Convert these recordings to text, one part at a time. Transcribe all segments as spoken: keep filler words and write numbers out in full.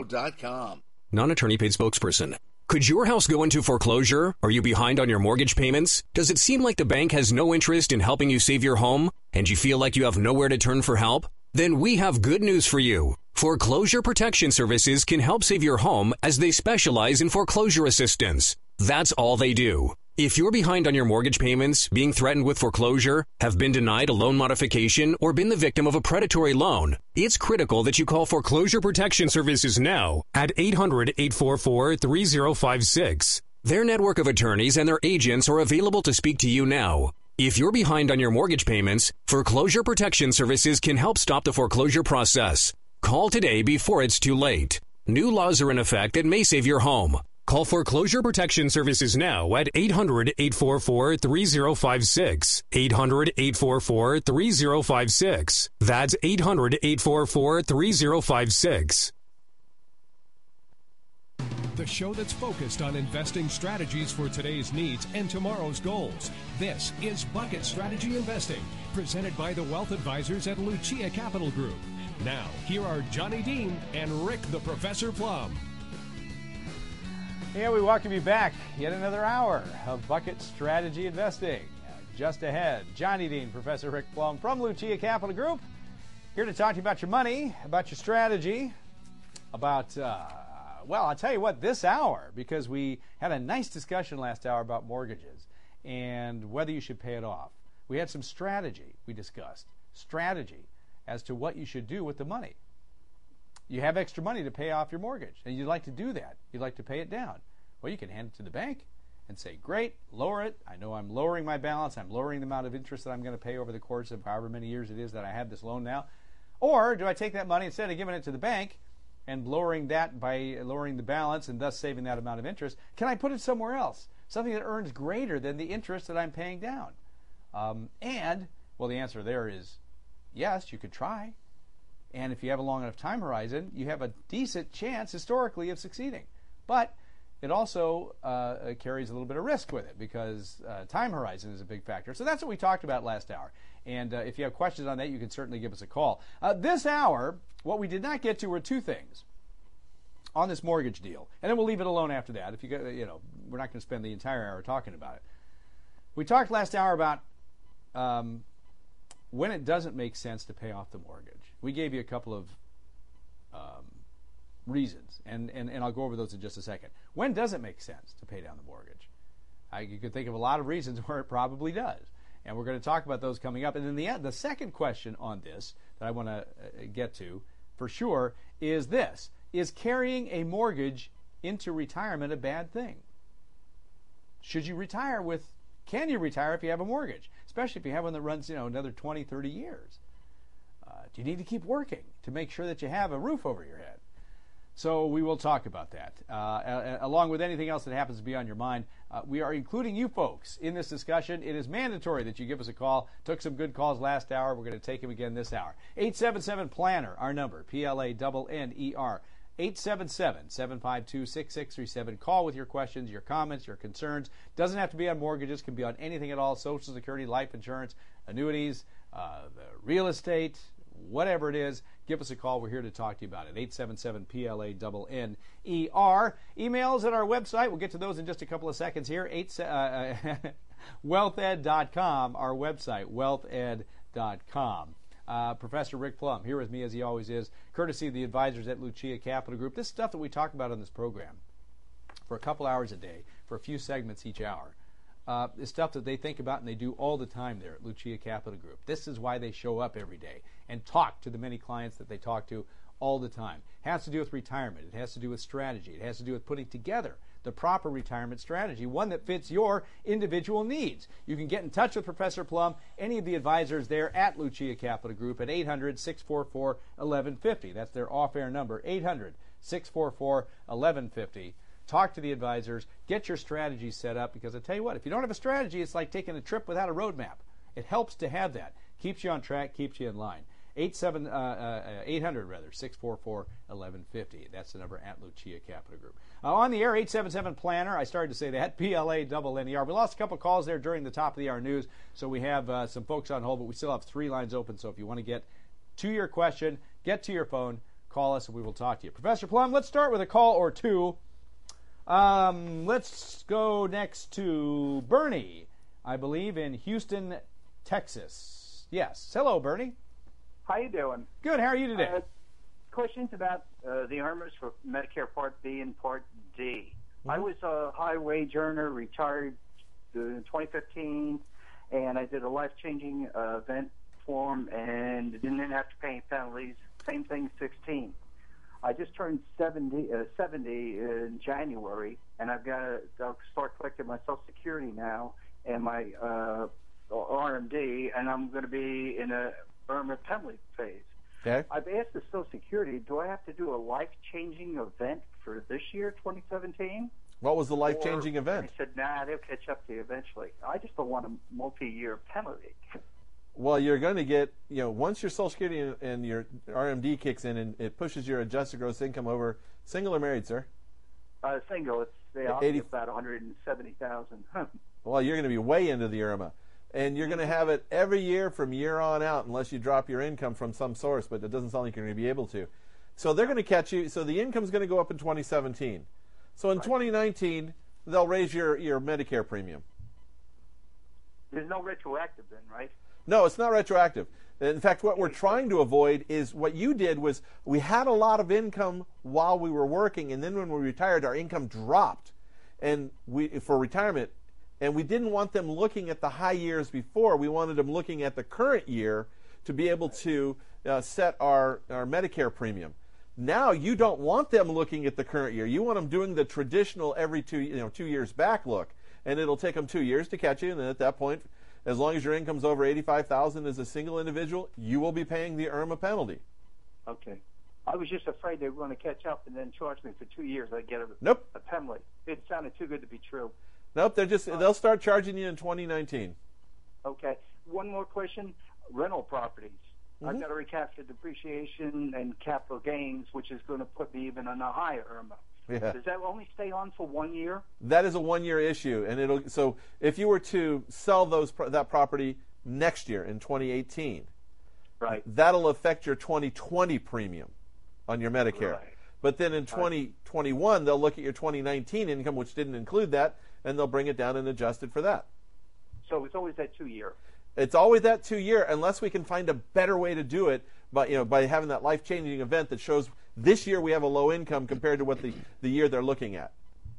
dot com. Non-attorney paid spokesperson. Could your house go into foreclosure? Are you behind on your mortgage payments? Does it seem like the bank has no interest in helping you save your home? And you feel like you have nowhere to turn for help? Then we have good news for you. Foreclosure Protection Services can help save your home as they specialize in foreclosure assistance. That's all they do. If you're behind on your mortgage payments, being threatened with foreclosure, have been denied a loan modification, or been the victim of a predatory loan, it's critical that you call Foreclosure Protection Services now at eight hundred, eight four four, three zero five six. Their network of attorneys and their agents are available to speak to you now. If you're behind on your mortgage payments, Foreclosure Protection Services can help stop the foreclosure process. Call today before it's too late. New laws are in effect that may save your home. Call Foreclosure Protection Services now at eight hundred, eight four four, three zero five six. eight hundred, eight four four, three zero five six. That's eight hundred, eight four four, three zero five six. The show that's focused on investing strategies for today's needs and tomorrow's goals. This is Bucket Strategy Investing, presented by the Wealth Advisors at Lucia Capital Group. Now, here are Johnny Dean and Rick the Professor Plum. Yeah, we welcome you back. Yet another hour of Bucket Strategy Investing. Uh, just ahead, Johnny Dean, Professor Rick Plum from Lucia Capital Group, here to talk to you about your money, about your strategy, about, uh, well, I'll tell you what, this hour, because we had a nice discussion last hour about mortgages and whether you should pay it off. We had some strategy we discussed, strategy as to what you should do with the money. You have extra money to pay off your mortgage, and you'd like to do that. You'd like to pay it down. Well, you can hand it to the bank and say, great, lower it. I know I'm lowering my balance. I'm lowering the amount of interest that I'm going to pay over the course of however many years it is that I have this loan now. Or do I take that money, instead of giving it to the bank and lowering that by lowering the balance and thus saving that amount of interest, can I put it somewhere else? Something that earns greater than the interest that I'm paying down. Um, and, well, the answer there is yes, you could try. And if you have a long enough time horizon, you have a decent chance historically of succeeding. But it also uh, carries a little bit of risk with it, because uh, time horizon is a big factor. So that's what we talked about last hour. And uh, if you have questions on that, you can certainly give us a call. Uh, this hour, what we did not get to were two things on this mortgage deal. And then we'll leave it alone after that. If you go, you know, we're not going to spend the entire hour talking about it. We talked last hour about um, when it doesn't make sense to pay off the mortgage. We gave you a couple of um, reasons, and, and, and I'll go over those in just a second. When does it make sense to pay down the mortgage? I, you could think of a lot of reasons where it probably does, and we're going to talk about those coming up. And then the, the second question on this that I want to uh, get to for sure is this. Is carrying a mortgage into retirement a bad thing? Should you retire with, can you retire if you have a mortgage? Especially if you have one that runs, you know, another twenty, thirty years. Uh, do you need to keep working to make sure that you have a roof over your head? So we will talk about that. Uh, along with anything else that happens to be on your mind, uh, we are including you folks in this discussion. It is mandatory that you give us a call. Took some good calls last hour. We're going to take them again this hour. eight seven seven, PLANNER, our number, P L A N N E R. eight seven seven, seven five two, six six three seven. Call with your questions, your comments, your concerns. Doesn't have to be on mortgages. Can be on anything at all. Social Security, life insurance, annuities, uh, the real estate, whatever it is. Give us a call. We're here to talk to you about it. eight seven seven, P L A N N E R. Emails at our website. We'll get to those in just a couple of seconds here. Eight, uh, wealth ed dot com, our website, wealth ed dot com. Uh, Professor Rick Plum here with me, as he always is, courtesy of the advisors at Lucia Capital Group. This stuff that we talk about on this program for a couple hours a day, for a few segments each hour, uh, is stuff that they think about and they do all the time there at Lucia Capital Group. This is why they show up every day and talk to the many clients that they talk to all the time. It has to do with retirement. It has to do with strategy. It has to do with putting together the proper retirement strategy, one that fits your individual needs. You can get in touch with Professor Plum, any of the advisors there at Lucia Capital Group at eight hundred, six four four, eleven fifty. That's their off-air number, eight hundred, six four four, eleven fifty. Talk to the advisors, get your strategy set up, because I tell you what, if you don't have a strategy, it's like taking a trip without a roadmap. It helps to have that. Keeps you on track, keeps you in line. eight seven, uh, uh, eight hundred rather, six four four, eleven fifty. That's the number at Lucia Capital Group. Uh, on the air, eight seven seven, PLANNER. I started to say that, P L A N N E R. We lost a couple calls there during the top of the hour news, so we have uh, some folks on hold, but we still have three lines open. So if you want to get to your question, get to your phone, call us and we will talk to you. Professor Plum, let's start with a call or two. Um, let's go next to Bernie, I believe, in Houston, Texas. Yes. Hello, Bernie. How you doing? Good. How are you today? Uh, questions about uh, the earners for Medicare Part B and Part D. Mm-hmm. I was a high-wage earner, retired in twenty fifteen, and I did a life-changing uh, event form and didn't have to pay any penalties. Same thing, sixteen. I just turned seventy, uh, seventy in January, and I've got to I'll start collecting my Social Security now and my uh, R M D, and I'm going to be in a IRMA penalty phase. Okay. I've asked the Social Security, do I have to do a life-changing event for this year, twenty seventeen? What was the life-changing event? They said, nah, they'll catch up to you eventually. I just don't want a multi-year penalty. Well, you're going to get, you know, once your Social Security and your R M D kicks in and it pushes your adjusted gross income over, single or married, sir? Uh, single. It's they eighty about one hundred seventy thousand. Well, you're going to be way into the IRMA. And you're going to have it every year from year on out unless you drop your income from some source, but it doesn't sound like you're going to be able to. So they're going to catch you. So the income's going to go up in twenty seventeen. So in twenty nineteen, they'll raise your, your Medicare premium. There's no retroactive then, right? No, it's not retroactive. In fact, what we're trying to avoid is what you did was we had a lot of income while we were working, and then when we retired, our income dropped and we for retirement. And we didn't want them looking at the high years before. We wanted them looking at the current year to be able to uh, set our, our Medicare premium. Now you don't want them looking at the current year. You want them doing the traditional every two, you know, two years back look. And it'll take them two years to catch you. And then at that point, as long as your income's over eighty-five thousand dollars as a single individual, you will be paying the IRMA penalty. Okay. I was just afraid they were going to catch up and then charge me for two years. I'd get a, nope. a penalty. It sounded too good to be true. Nope, they're just they'll start charging you in twenty nineteen. Okay. One more question. Rental properties. Mm-hmm. I've got to recapture depreciation and capital gains, which is going to put me even on a higher IRMA. Yeah. Does that only stay on for one year? That is a one-year issue, and it'll so if you were to sell those that property next year in twenty eighteen, right, that'll affect your twenty twenty premium on your Medicare. Right. But then in twenty twenty-one, they'll look at your twenty nineteen income, which didn't include that, and they'll bring it down and adjust it for that. So it's always that two-year. It's always that two-year, unless we can find a better way to do it, by you know by having that life-changing event that shows this year we have a low income compared to what the, the year they're looking at.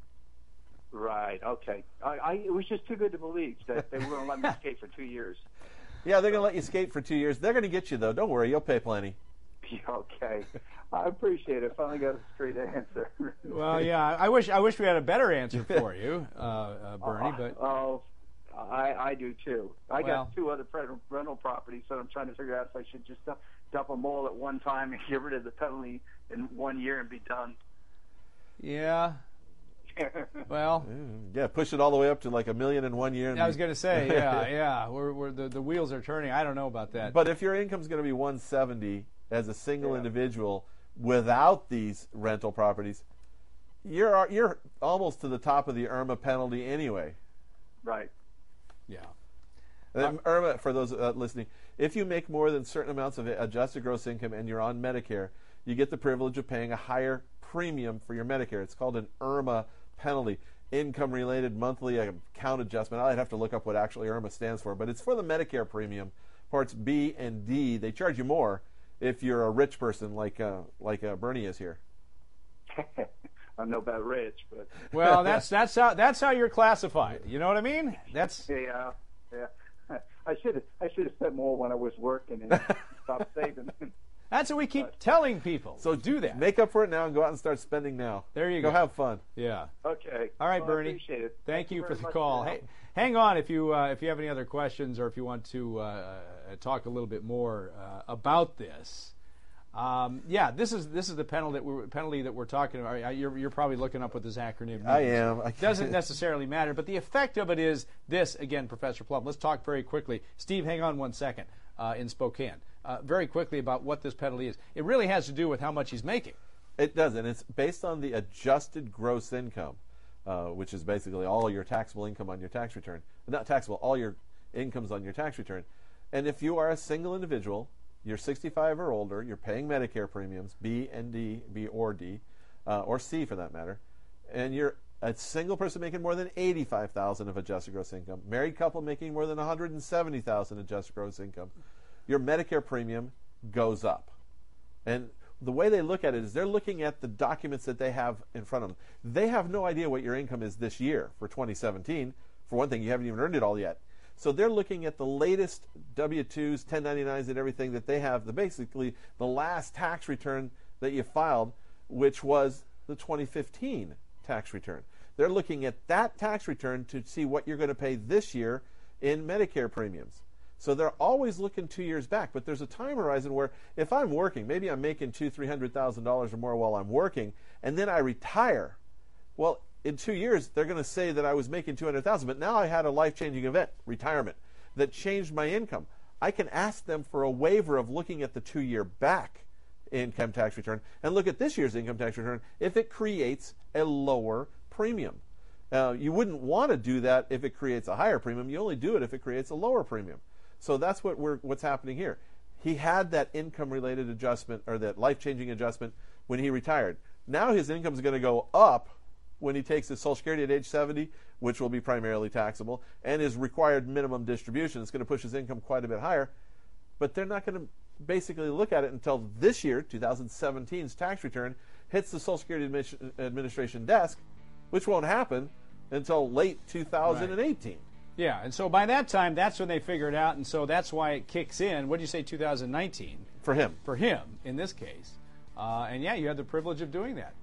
Right. Okay. I, I it was just too good to believe that they were going to let me skate for two years. Yeah, they're going to let you skate for two years. They're going to get you though. Don't worry, you'll pay plenty. Okay. I appreciate it. Finally got a straight answer. Well, yeah, I wish I wish we had a better answer for you, uh, uh, Bernie. But oh, uh, I I do too. I well, got two other rental properties, so I'm trying to figure out if I should just dump, dump them all at one time and get rid of the penalty in one year and be done. Yeah. Well, yeah, push it all the way up to like a million in one year. And I was going to say, yeah, yeah, we're, we're the the wheels are turning. I don't know about that. But if your income's going to be one seventy as a single yeah. individual without these rental properties, you're you're almost to the top of the IRMA penalty anyway. Right. Yeah. And IRMA, for those uh, listening, if you make more than certain amounts of adjusted gross income and you're on Medicare, you get the privilege of paying a higher premium for your Medicare. It's called an IRMA penalty, income-related monthly account adjustment. I'd have to look up what actually IRMA stands for, but it's for the Medicare premium. Parts B and D, they charge you more if you're a rich person like uh, like uh, Bernie is here. I don't know about rich, but well, that's that's how that's how you're classified. You know what I mean? That's yeah, yeah. I should have I should have spent more when I was working and stopped saving. That's what we keep but, telling people. So do that. Make up for it now and go out and start spending now. There you go. Go have fun. Yeah. Okay. All right, well, Bernie. I appreciate it. Thank, Thank you for the much call. for Hey, hang on if you uh, if you have any other questions or if you want to uh, talk a little bit more uh, about this. Um, yeah, this is this is the penalty that we're, penalty that we're talking about. You're, you're probably looking up what this acronym means. I am. I doesn't necessarily matter, but the effect of it is this. Again, Professor Plum. Let's talk very quickly. Steve, hang on one second. Uh, in Spokane, uh, very quickly about what this penalty is. It really has to do with how much he's making. It does, and it's based on the adjusted gross income, uh, which is basically all your taxable income on your tax return. Not taxable, all your incomes on your tax return. And if you are a single individual you're sixty-five or older, you're paying Medicare premiums, B and D, B or D, uh, or C for that matter, and you're a single person making more than eighty-five thousand dollars of adjusted gross income, married couple making more than one hundred seventy thousand dollars adjusted gross income, your Medicare premium goes up. And the way they look at it is they're looking at the documents that they have in front of them. They have no idea what your income is this year for twenty seventeen. For one thing, you haven't even earned it all yet. So they're looking at the latest W two's, ten ninety-nines, and everything that they have, the basically the last tax return that you filed, which was the twenty fifteen tax return. They're looking at that tax return to see what you're going to pay this year in Medicare premiums. So they're always looking two years back, but there's a time horizon where if I'm working, maybe I'm making two, three hundred thousand dollars or more while I'm working, and then I retire. Well, in two years they're going to say that I was making two hundred thousand, but now I had a life-changing event, retirement, that changed my income. I can ask them for a waiver of looking at the two-year back income tax return and look at this year's income tax return if it creates a lower premium. Uh, you wouldn't want to do that if it creates a higher premium. You only do it if it creates a lower premium. So that's what we're what's happening here. He had that income-related adjustment or that life-changing adjustment when he retired. Now his income is going to go up when he takes his Social Security at age seventy, which will be primarily taxable, and his required minimum distribution. It's going to push his income quite a bit higher. But they're not going to basically look at it until this year, twenty seventeen's tax return, hits the Social Security Admi- Administration desk, which won't happen until late two thousand eighteen. Right. Yeah, and so by that time, that's when they figure it out, and so that's why it kicks in. What do you say, two thousand nineteen? For him. For him, in this case. Uh, and yeah, you have the privilege of doing that.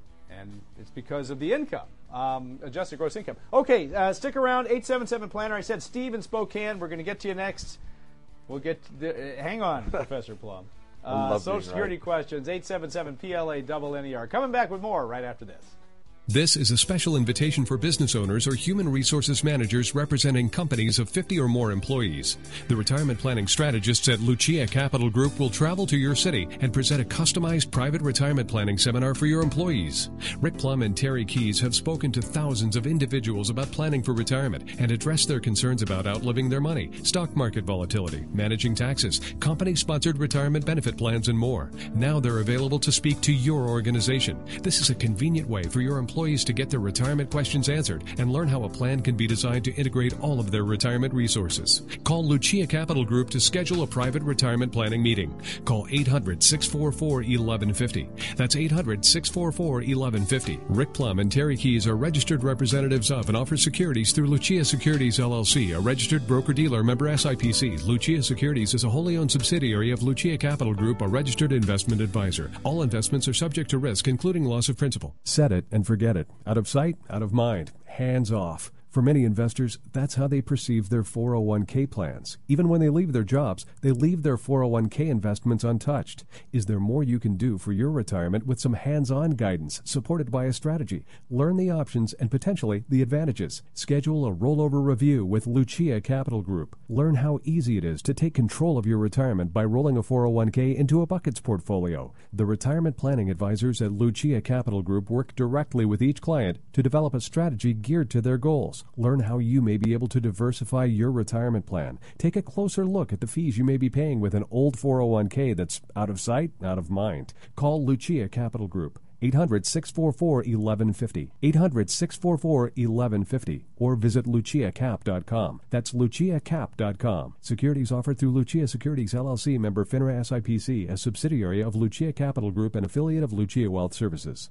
And it's because of the income, um, adjusted gross income. Okay, uh, stick around, eight seven seven Planner. I said Steve in Spokane. We're going to get to you next. We'll get to the, uh, hang on, Professor Plum. Uh, Social Security right. questions, eight seven seven P L A N N E R. Coming back with more right after this. This is a special invitation for business owners or human resources managers representing companies of fifty or more employees. The retirement planning strategists at Lucia Capital Group will travel to your city and present a customized private retirement planning seminar for your employees. Rick Plum and Terry Keys have spoken to thousands of individuals about planning for retirement and addressed their concerns about outliving their money, stock market volatility, managing taxes, company-sponsored retirement benefit plans, and more. Now they're available to speak to your organization. This is a convenient way for your employees Employees to get their retirement questions answered and learn how a plan can be designed to integrate all of their retirement resources. Call Lucia Capital Group to schedule a private retirement planning meeting. Call eight hundred, six four four, eleven fifty. That's eight hundred, six four four, eleven fifty. Rick Plum and Terry Keys are registered representatives of and offer securities through Lucia Securities L L C, a registered broker-dealer member S I P C. Lucia Securities is a wholly owned subsidiary of Lucia Capital Group, a registered investment advisor. All investments are subject to risk, including loss of principal. Set it and forget it. Out of sight, out of mind. Hands off. For many investors, that's how they perceive their four oh one k plans. Even when they leave their jobs, they leave their four oh one k investments untouched. Is there more you can do for your retirement with some hands-on guidance supported by a strategy? Learn the options and potentially the advantages. Schedule a rollover review with Lucia Capital Group. Learn how easy it is to take control of your retirement by rolling a four oh one k into a buckets portfolio. The retirement planning advisors at Lucia Capital Group work directly with each client to develop a strategy geared to their goals. Learn how you may be able to diversify your retirement plan. Take a closer look at the fees you may be paying with an old four oh one k that's out of sight, out of mind. Call Lucia Capital Group. eight hundred, six four four, eleven fifty. eight hundred, six four four, eleven fifty. Or visit lucia cap dot com. That's lucia cap dot com. Securities offered through Lucia Securities L L C, member FINRA S I P C, a subsidiary of Lucia Capital Group and affiliate of Lucia Wealth Services.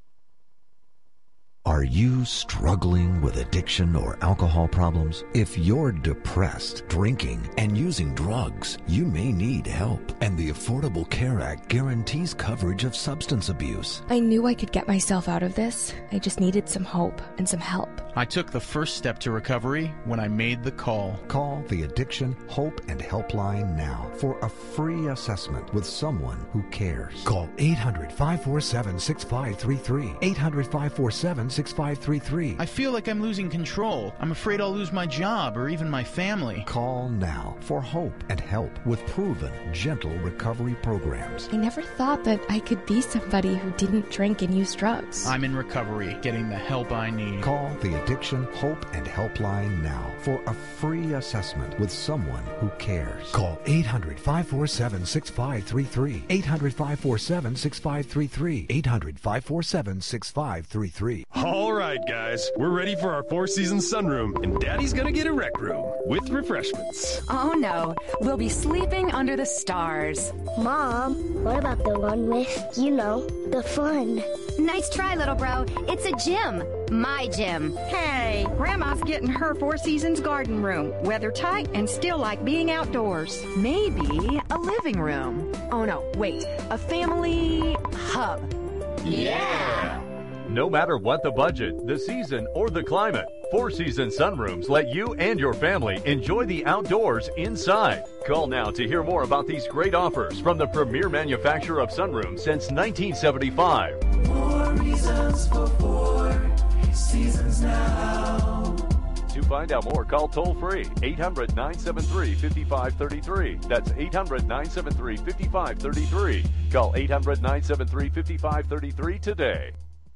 Are you struggling with addiction or alcohol problems? If you're depressed, drinking, and using drugs, you may need help. And the Affordable Care Act guarantees coverage of substance abuse. I knew I could get myself out of this. I just needed some hope and some help. I took the first step to recovery when I made the call. Call the Addiction, Hope, and Helpline now for a free assessment with someone who cares. Call eight hundred, five four seven, six five three three. eight hundred, five four seven, six five three three. six five three three. I feel like I'm losing control. I'm afraid I'll lose my job or even my family. Call now for hope and help with proven, gentle recovery programs. I never thought that I could be somebody who didn't drink and use drugs. I'm in recovery, getting the help I need. Call the Addiction Hope and Helpline now for a free assessment with someone who cares. Call eight hundred, five four seven, six five three three. eight hundred, five four seven, six five three three. eight hundred, five four seven, six five three three. All right, guys. We're ready for our Four Seasons sunroom, and Daddy's gonna get a rec room with refreshments. Oh, no. We'll be sleeping under the stars. Mom, what about the one with, you know, the fun? Nice try, little bro. It's a gym. My gym. Hey, Grandma's getting her Four Seasons garden room. Weather tight and still like being outdoors. Maybe a living room. Oh, no, wait. A family hub. Yeah! No matter what the budget, the season, or the climate, Four Seasons Sunrooms let you and your family enjoy the outdoors inside. Call now to hear more about these great offers from the premier manufacturer of sunrooms since nineteen seventy-five. More reasons for Four Seasons now. To find out more, call toll-free eight hundred, nine seven three, five five three three. That's eight hundred, nine seven three, five five three three. Call eight hundred, nine seven three, five five three three today.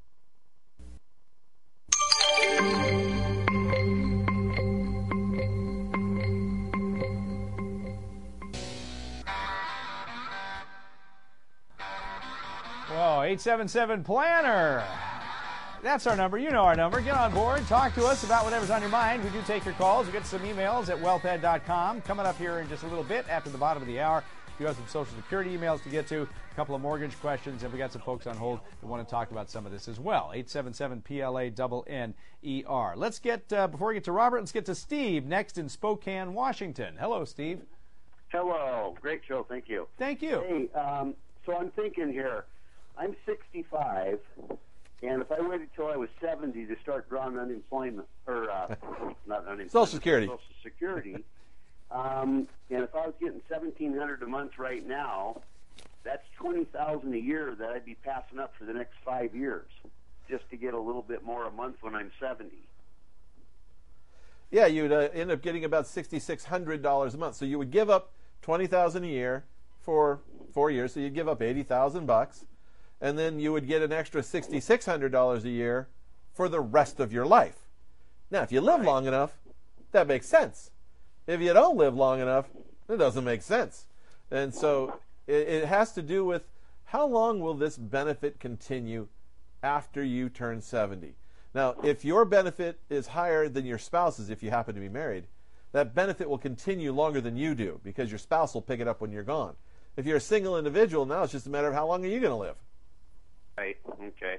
Whoa, eight seven seven planner. That's our number. You know our number. Get on board. Talk to us about whatever's on your mind. We do take your calls. We get some emails at wealth ed dot com. Coming up here in just a little bit after the bottom of the hour. You have some Social Security emails to get to, a couple of mortgage questions, and we got some folks on hold who want to talk about some of this as well. eight seven seven P L A N N E R. Let's get, uh, before we get to Robert, let's get to Steve next in Spokane, Washington. Hello, Steve. Hello. Great show. Thank you. Thank you. Hey, um, so I'm thinking here, I'm sixty-five, and if I waited till I was seventy to start drawing unemployment, or uh, not unemployment, Social Security. Social Security, um, and if I was getting seventeen hundred dollars a month right now, that's twenty thousand dollars a year that I'd be passing up for the next five years, just to get a little bit more a month when I'm seventy. Yeah, you'd uh, end up getting about six thousand six hundred dollars a month. So you would give up twenty thousand dollars a year for four years, so you'd give up eighty thousand bucks. And then you would get an extra six thousand six hundred dollars a year for the rest of your life. Now, if you live Right. long enough, that makes sense. If you don't live long enough, it doesn't make sense. And so it, it has to do with how long will this benefit continue after you turn seventy. Now, if your benefit is higher than your spouse's, if you happen to be married, that benefit will continue longer than you do because your spouse will pick it up when you're gone. If you're a single individual, now it's just a matter of how long are you going to live. Right. Okay.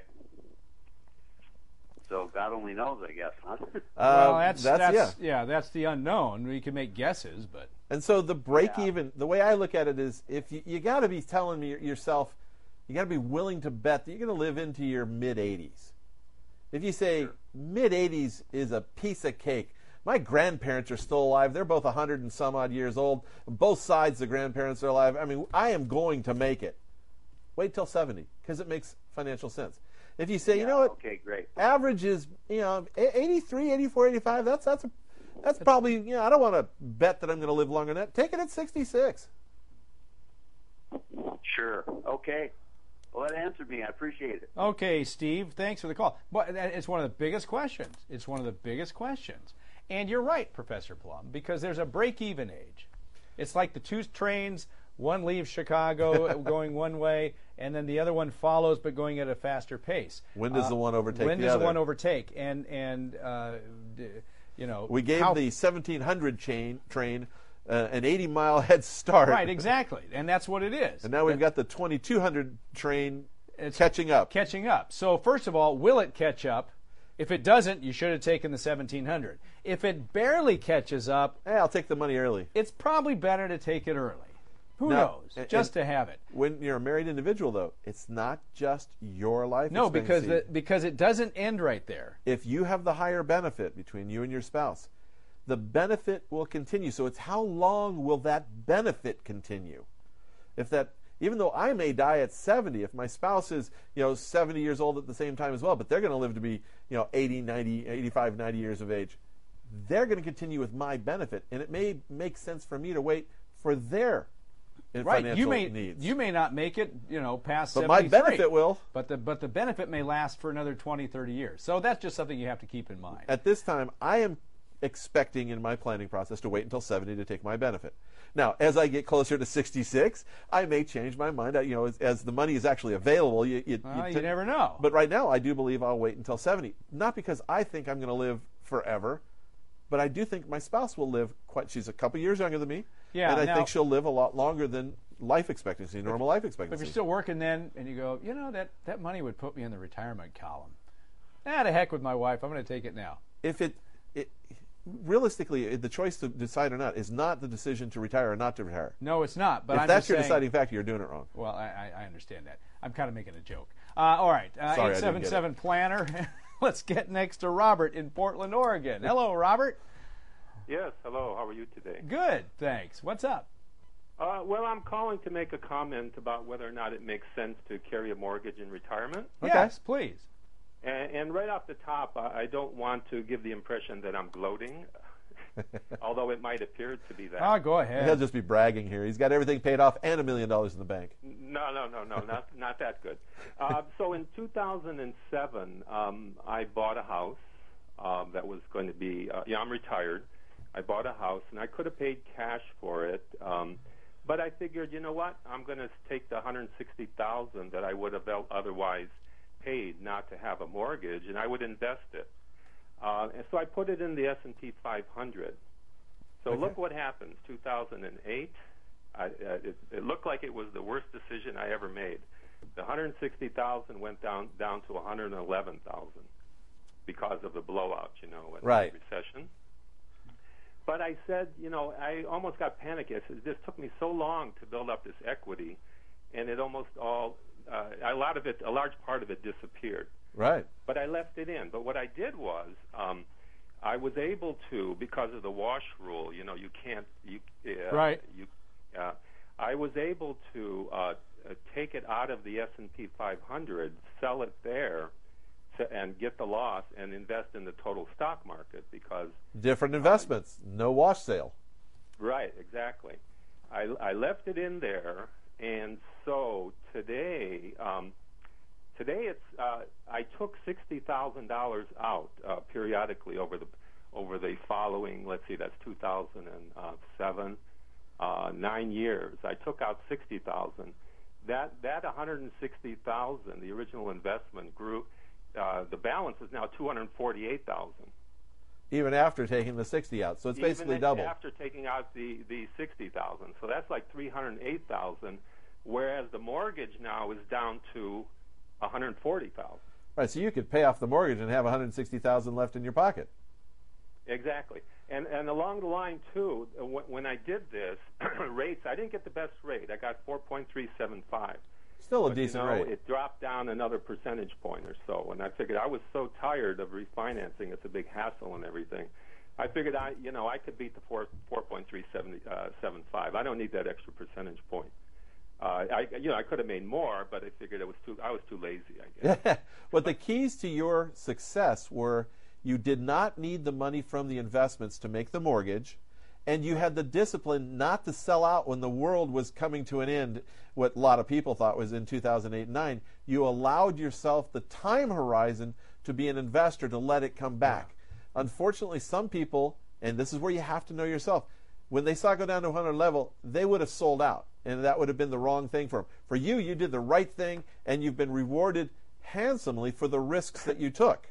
So God only knows, I guess, huh? Well, that's, that's, that's yeah. yeah, that's the unknown. We can make guesses, but And so the break Yeah. even, the way I look at it is, if you, you got to be telling me yourself, you got to be willing to bet that you're going to live into your mid eighties. If you say Sure. mid eighties is a piece of cake. My grandparents are still alive. They're both a hundred and some odd years old. Both sides, the grandparents are alive. I mean, I am going to make it. Wait till seventy because it makes financial sense. If you say, Yeah, you know what, okay, great. average is, you know, eighty-three, eighty-four, eighty-five, that's that's a, that's probably, you know, I don't want to bet that I'm going to live longer than that. Take it at sixty-six. Sure. Okay. Well, that answered me. I appreciate it. okay, Steve, thanks for the call. But it's one of the biggest questions. It's one of the biggest questions. And you're right, Professor Plum, because there's a break-even age. It's like the two trains, one leaves Chicago going one way, and then the other one follows but going at a faster pace. When does Uh, the one overtake when the does other? the one overtake? And, and uh, d- you know, We gave how- the seventeen hundred chain, train uh, an eighty mile head start. Right, exactly. And that's what it is. And now we've got the twenty-two hundred train It's catching up. Catching up. So first of all, will it catch up? If it doesn't, you should have taken the seventeen hundred. If it barely catches up, Hey, I'll take the money early. it's probably better to take it early. Who Now, knows? and- Just and to have it. When you're a married individual, though, it's not just your life No, because expectancy. the, because it doesn't end right there. If you have the higher benefit between you and your spouse, the benefit will continue. So it's how long will that benefit continue? If that even though I may die at seventy, if my spouse is, you know, seventy years old at the same time as well, but they're going to live to be, you know, eighty, ninety, eighty-five, ninety years of age, they're going to continue with my benefit, and it may make sense for me to wait for their right. financial you may, needs. You may not make it, you know, past but my benefit will. But the but the benefit may last for another twenty, thirty years. So that's just something you have to keep in mind. At this time, I am expecting in my planning process to wait until seventy to take my benefit. Now, as I get closer to sixty-six, I may change my mind. I, you know, as, as the money is actually available, you, you, well, you, you never know. But right now, I do believe I'll wait until seventy. Not because I think I'm going to live forever, but I do think my spouse will live quite. She's a couple years younger than me, yeah, and I now, think she'll live a lot longer than life expectancy, normal life expectancy. But if you're still working then, and you go, you know, that, that money would put me in the retirement column. Ah, to heck with my wife. I'm going to take it now. If it, it realistically, the choice to decide or not is not the decision to retire or not to retire. No, it's not. But if I'm that's just your saying, deciding factor, you're doing it wrong. Well, I, I understand that. I'm kind of making a joke. Uh, all right, uh, Sorry, eight seven seven planner. Let's get next to Robert in Portland, Oregon. Hello, Robert. Yes, hello. How are you today? Good, thanks. What's up? Uh, well, I'm calling to make a comment about whether or not it makes sense to carry a mortgage in retirement. Okay. Yes, please. And, and right off the top, I, I don't want to give the impression that I'm gloating, although it might appear to be that. Oh, go ahead. He'll just be bragging here. He's got everything paid off and a million dollars in the bank. No, no, no, no, not not that good. Uh, so in two thousand seven, um, I bought a house um, that was going to be. Uh, yeah, I'm retired. I bought a house, and I could have paid cash for it, um, but I figured, you know what? I'm going to take the one hundred sixty thousand dollars that I would have otherwise paid not to have a mortgage, and I would invest it. Uh, and so I put it in the S and P five hundred. So Okay. look what happens. two thousand eight, I, uh, it, it looked like it was the worst decision I ever made. The one hundred sixty thousand dollars went down down to one hundred eleven thousand dollars because of the blowout, you know, and Right. the recession. But I said, you know, I almost got panicky. I said, this took me so long to build up this equity, and it almost all, uh, a lot of it, a large part of it disappeared. Right. But I left it in. But what I did was, um, I was able to, because of the wash rule, you know, you can't, you, uh, right. You, uh, I was able to uh, uh, take it out of the S and P five hundred, sell it there, to, and get the loss, and invest in the total stock market because different investments, uh, no wash sale. Right, exactly. I, I left it in there, and so today, um, today it's uh, I took sixty thousand dollars out uh, periodically over the over the following. Let's see, that's two thousand seven, uh, nine years. I took out sixty thousand. That that one hundred sixty thousand, the original investment grew. Uh, the balance is now two hundred forty-eight thousand. Even after taking the sixty out, so it's Even basically double. After taking out the the sixty thousand, so that's like three hundred eight thousand. Whereas the mortgage now is down to one hundred forty thousand. Right, so you could pay off the mortgage and have one hundred sixty thousand left in your pocket. Exactly, and and along the line too, when I did this, rates I didn't get the best rate. I got four point three seven five. Still a but, decent you know, rate. It dropped down another percentage point or so, and I figured I was so tired of refinancing. It's a big hassle and everything. I figured I, you know, I could beat the four four point three seven uh, seven five. I don't need that extra percentage point. Uh, I, you know, I could have made more, but I figured it was too. I was too lazy, I guess. But the keys to your success were you did not need the money from the investments to make the mortgage, and you had the discipline not to sell out when the world was coming to an end, what a lot of people thought was in two thousand eight and nine. You allowed yourself the time horizon to be an investor, to let it come back. Unfortunately, some people, and this is where you have to know yourself, when they saw it go down to one hundred level, they would have sold out, and that would have been the wrong thing for them. For you, you did the right thing, and you've been rewarded handsomely for the risks that you took.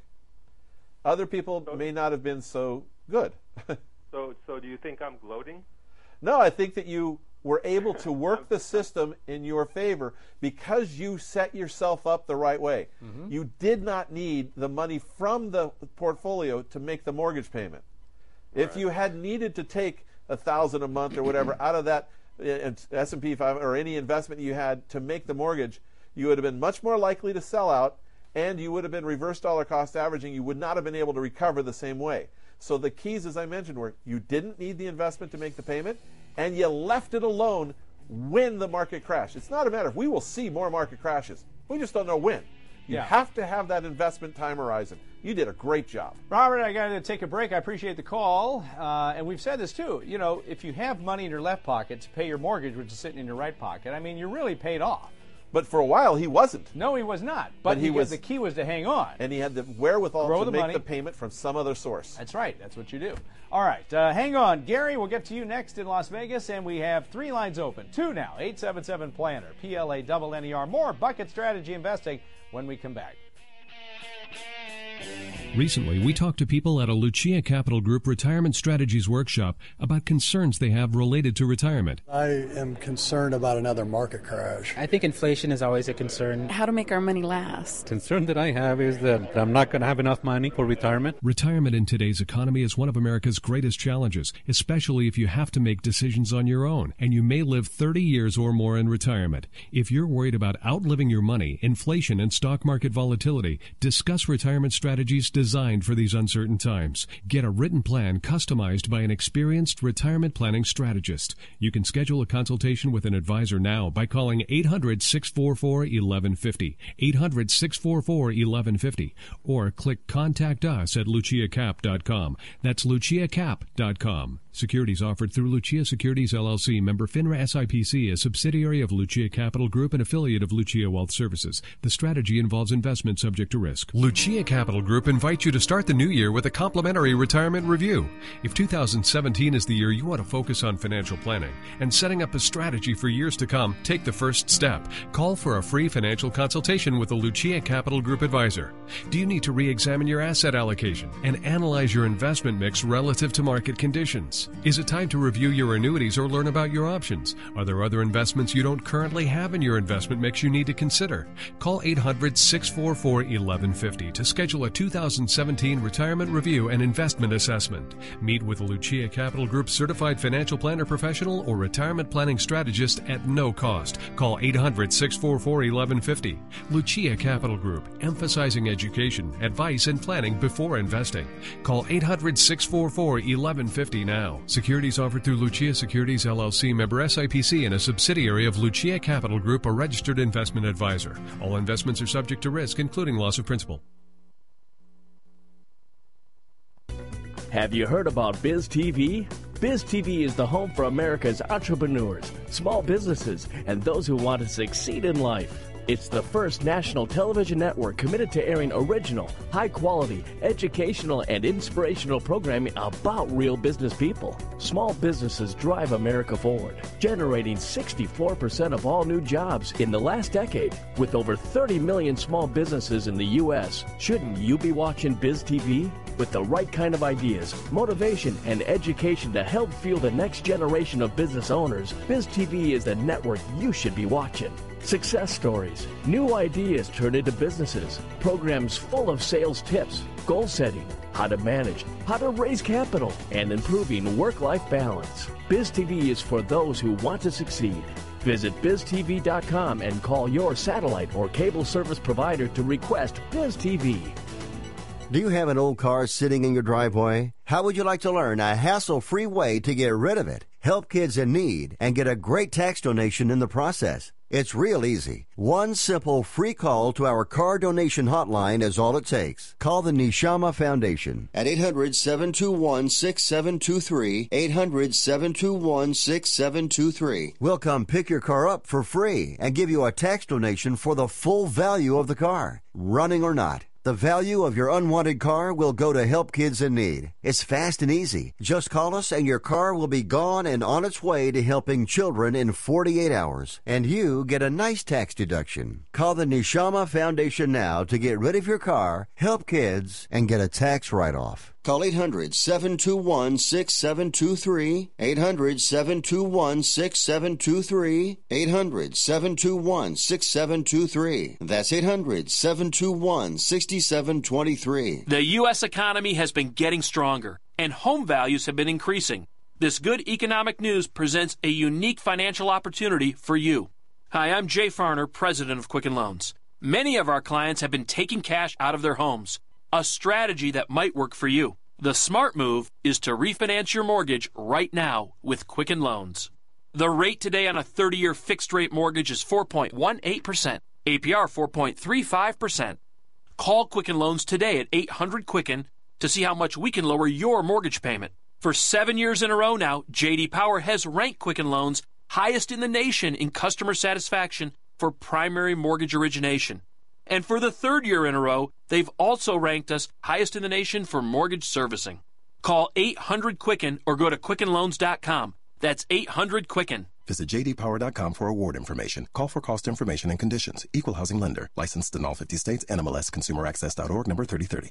Other people may not have been so good. So, so do you think I'm gloating? No, I think that you were able to work the system in your favor because you set yourself up the right way. Mm-hmm. You did not need the money from the portfolio to make the mortgage payment. If Right. you had needed to take a thousand a month or whatever out of that uh, S and P five or any investment you had to make the mortgage, you would have been much more likely to sell out, and you would have been reverse dollar cost averaging. You would not have been able to recover the same way. So the keys, as I mentioned, were you didn't need the investment to make the payment, and you left it alone when the market crashed. It's not a matter of we will see more market crashes. We just don't know when. You Yeah. have to have that investment time horizon. You did a great job. Robert, I got to take a break. I appreciate the call. Uh, and we've said this, too. You know, if you have money in your left pocket to pay your mortgage, which is sitting in your right pocket, I mean, you're really paid off. But for a while, he wasn't. No, he was not. But, But he he was- the key was to hang on. And he had the wherewithal Grow to the make money. the payment from some other source. That's right. That's what you do. All right. Uh, hang on. Gary, we'll get to you next in Las Vegas. And we have three lines open. Two now. eight seven seven planner. P L A N N E R. More Bucket Strategy Investing when we come back. Recently, we talked to people at a Lucia Capital Group Retirement Strategies Workshop about concerns they have related to retirement. I am concerned about another market crash. I think inflation is always a concern. How to make our money last. Concern that I have is that I'm not going to have enough money for retirement. Retirement in today's economy is one of America's greatest challenges, especially if you have to make decisions on your own, and you may live thirty years or more in retirement. If you're worried about outliving your money, inflation, and stock market volatility, discuss retirement strategies designed for these uncertain times. Get a written plan customized by an experienced retirement planning strategist. You can schedule a consultation with an advisor now by calling eight hundred, six four four, eleven fifty, eight hundred, six four four, eleven fifty, or click Contact Us at lucia cap dot com. That's lucia cap dot com. Securities offered through Lucia Securities, L L C, member FINRA S I P C, a subsidiary of Lucia Capital Group and affiliate of Lucia Wealth Services. The strategy involves investment subject to risk. Lucia Capital Group invites you to start the new year with a complimentary retirement review. If two thousand seventeen is the year you want to focus on financial planning and setting up a strategy for years to come, take the first step. Call for a free financial consultation with a Lucia Capital Group advisor. Do you need to re-examine your asset allocation and analyze your investment mix relative to market conditions? Is it time to review your annuities or learn about your options? Are there other investments you don't currently have in your investment mix you need to consider? Call eight hundred, six four four, eleven fifty to schedule a two thousand seventeen retirement review and investment assessment. Meet with a Lucia Capital Group certified financial planner professional or retirement planning strategist at no cost. Call eight hundred, six four four, eleven fifty. Lucia Capital Group, emphasizing education, advice, and planning before investing. Call eight hundred, six four four, eleven fifty now. Securities offered through Lucia Securities, L L C, member S I P C, and a subsidiary of Lucia Capital Group, a registered investment advisor. All investments are subject to risk, including loss of principal. Have you heard about Biz T V? Biz T V is the home for America's entrepreneurs, small businesses, and those who want to succeed in life. It's the first national television network committed to airing original, high-quality, educational, and inspirational programming about real business people. Small businesses drive America forward, generating sixty-four percent of all new jobs in the last decade. With over thirty million small businesses in the U S, shouldn't you be watching Biz T V? With the right kind of ideas, motivation, and education to help fuel the next generation of business owners, Biz T V is the network you should be watching. Success stories, new ideas turned into businesses, programs full of sales tips, goal setting, how to manage, how to raise capital, and improving work-life balance. Biz T V is for those who want to succeed. Visit biz t v dot com and call your satellite or cable service provider to request Biz T V. Do you have an old car sitting in your driveway? How would you like to learn a hassle-free way to get rid of it, help kids in need, and get a great tax donation in the process? It's real easy. One simple free call to our car donation hotline is all it takes. Call the Neshama Foundation at eight hundred, seven two one, six seven two three, eight hundred, seven two one, six seven two three. We'll come pick your car up for free and give you a tax donation for the full value of the car, running or not. The value of your unwanted car will go to help kids in need. It's fast and easy. Just call us and your car will be gone and on its way to helping children in forty-eight hours. And you get a nice tax deduction. Call the Neshama Foundation now to get rid of your car, help kids, and get a tax write-off. Call eight hundred, seven two one, six seven two three, eight hundred, seven two one, six seven two three, eight hundred, seven two one, six seven two three. That's eight hundred, seven two one, six seven two three. The U S economy has been getting stronger, and home values have been increasing. This good economic news presents a unique financial opportunity for you. Hi, I'm Jay Farner, president of Quicken Loans. Many of our clients have been taking cash out of their homes, a strategy that might work for you. The smart move is to refinance your mortgage right now with Quicken Loans. The rate today on a thirty-year fixed-rate mortgage is four point one eight percent. A P R four point three five percent. Call Quicken Loans today at eight hundred Quicken to see how much we can lower your mortgage payment. For seven years in a row now, J D Power has ranked Quicken Loans highest in the nation in customer satisfaction for primary mortgage origination. And for the third year in a row, they've also ranked us highest in the nation for mortgage servicing. Call eight hundred Quicken or go to quicken loans dot com. That's eight hundred Quicken. Visit j d power dot com for award information. Call for cost information and conditions. Equal housing lender. Licensed in all fifty states. N M L S consumer access dot org, number thirty thirty.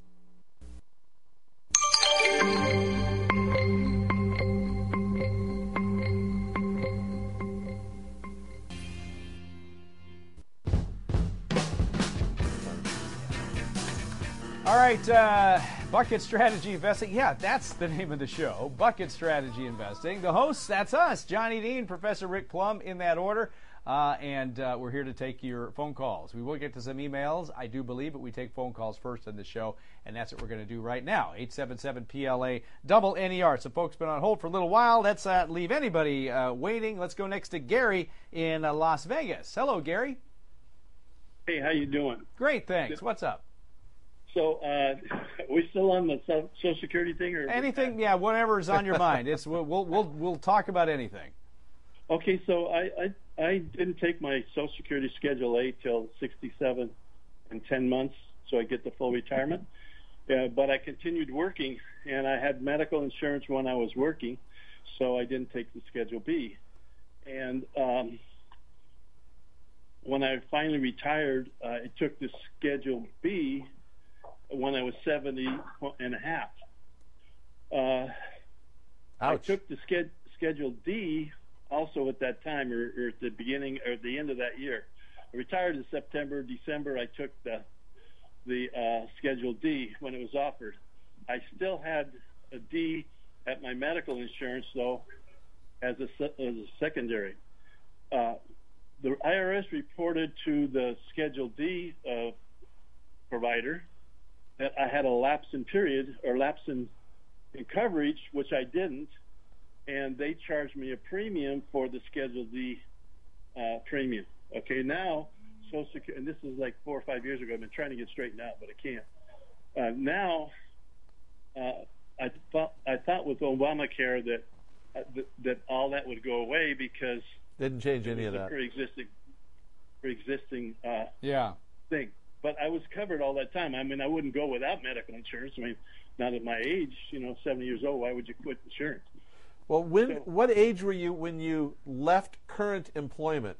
All right, uh, Bucket Strategy Investing. Yeah, that's the name of the show, Bucket Strategy Investing. The hosts, that's us, Johnny Dean, Professor Rick Plum, in that order. Uh, and uh, we're here to take your phone calls. We will get to some emails, I do believe, but we take phone calls first in the show, and that's what we're going to do right now. eight seven seven P L A, double N E R. So folks been on hold for a little while. Let's uh, leave anybody uh, waiting. Let's go next to Gary in uh, Las Vegas. Hello, Gary. Hey, how you doing? Great, thanks. What's up? So, uh, are we still on the Social Security thing, or anything? Yeah, whatever's on your mind. It's we'll we'll we'll, we'll talk about anything. Okay, so I, I I didn't take my Social Security Schedule A till sixty-seven and ten months, so I get the full retirement. Uh, but I continued working, and I had medical insurance when I was working, so I didn't take the Schedule B. And um, when I finally retired, uh, I took the Schedule B when I was seventy and a half. Uh, I took the sched- Schedule D also at that time, or, or at the beginning or at the end of that year. I retired in September, December. I took the the uh, Schedule D when it was offered. I still had a D at my medical insurance, though, as a, as a secondary. Uh, the I R S reported to the Schedule D uh, provider that I had a lapse in period or lapse in, in coverage, which I didn't, and they charged me a premium for the Schedule D uh, premium. Okay, now, Social Security, and this is like four or five years ago. I've been trying to get straightened out, but I can't. Uh, now, uh, I thought I thought with Obamacare that uh, th- that all that would go away because didn't change any of that pre-existing pre-existing uh, yeah thing. But I was covered all that time. I mean, I wouldn't go without medical insurance. I mean, not at my age, you know, seventy years old. Why would you quit insurance? Well, when So- what age were you when you left current employment?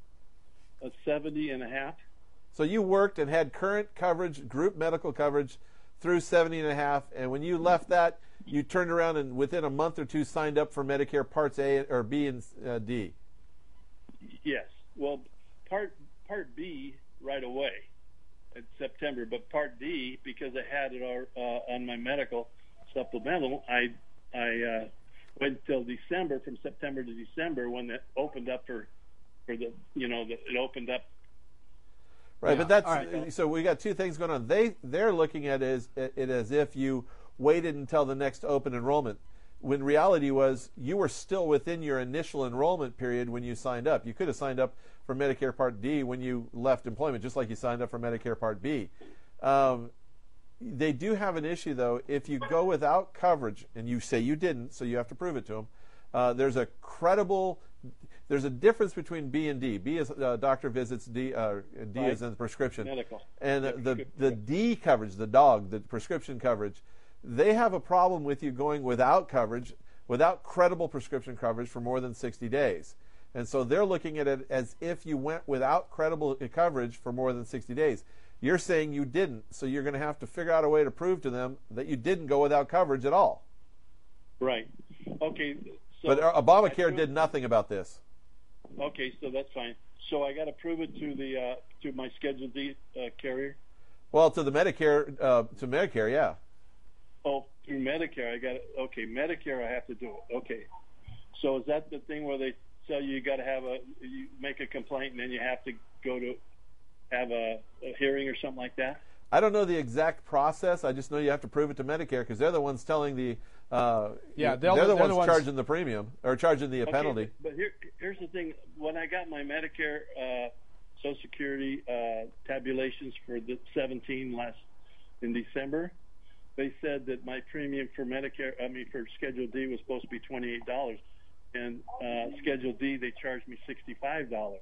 A seventy and a half. So you worked and had current coverage, group medical coverage, through seventy and a half, and when you left that, you turned around and within a month or two signed up for Medicare Parts A or B and uh, D. Yes. Well, part Part B right away in September, but Part D, because I had it uh, on my medical supplemental, I I uh, went till December, from September to December, when it opened up for for the you know the, it opened up. Right, Yeah. but that's All right. so we got two things going on. They they're looking at it as, it as if you waited until the next open enrollment, when reality was you were still within your initial enrollment period when you signed up. You could have signed up for Medicare Part D when you left employment, just like you signed up for Medicare Part B. Um, they do have an issue, though. If you go without coverage, and you say you didn't, so you have to prove it to them, uh, there's a credible, there's a difference between B and D. B is uh, doctor visits, D, uh, D Right. is in the prescription. Medical. And Yeah, the, prescription. the D coverage, the dog, the prescription coverage, they have a problem with you going without coverage, without credible prescription coverage for more than sixty days. And so they're looking at it as if you went without credible coverage for more than sixty days. You're saying you didn't, so you're going to have to figure out a way to prove to them that you didn't go without coverage at all. Right. Okay. So But uh, Obamacare did nothing about this. Okay, so that's fine. So I got to prove it to the uh, to my Schedule D uh, carrier. Well, to the Medicare, uh, to Medicare, yeah. Oh, through Medicare, I got it. Okay, Medicare, I have to do it. Okay, so is that the thing where they tell you you got to have a you make a complaint and then you have to go to have a, a hearing or something like that? I don't know the exact process. I just know you have to prove it to Medicare because they're the ones telling the uh, yeah they're, they're the, the ones, the ones charging the premium or charging the okay, penalty. But here, here's the thing: when I got my Medicare uh, Social Security uh, tabulations for the seventeen last in December, they said that my premium for Medicare, I mean for Schedule D, was supposed to be twenty-eight dollars, and uh, Schedule D they charged me sixty-five dollars.